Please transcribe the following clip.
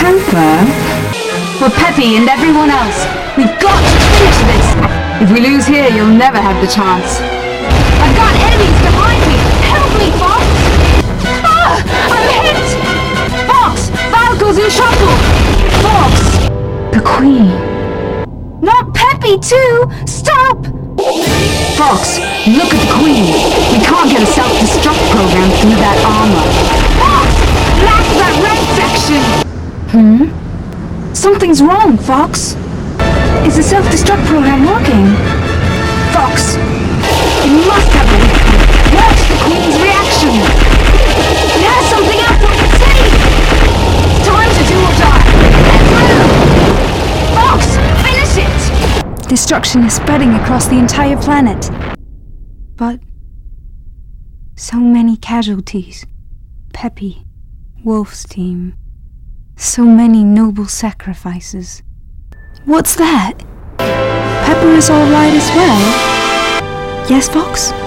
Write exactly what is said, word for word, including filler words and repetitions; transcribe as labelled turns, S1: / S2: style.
S1: Panther?
S2: For Peppy and everyone else, we've got to finish this! If we lose here, you'll never have the chance. I've got enemies behind me! Help me, Fox! Ah! I'm hit! Fox! Falco's in trouble! Fox!
S1: The Queen.
S2: Not Peppy, too! Stop! Fox, look at the Queen. We can't get a self-destruct program through that armor. Fox! Blast that red section!
S1: Hmm? Something's wrong, Fox. Is the self-destruct program working?
S2: Fox! It must have been. Watch the Queen's reaction! It has something else on the city! It's time to do or die! Let's move! Fox! Finish it!
S1: Destruction is spreading across the entire planet. But so many casualties. Peppy, Wolf's team. So many noble sacrifices. What's that? Pepper is all right as well. Yes, Fox?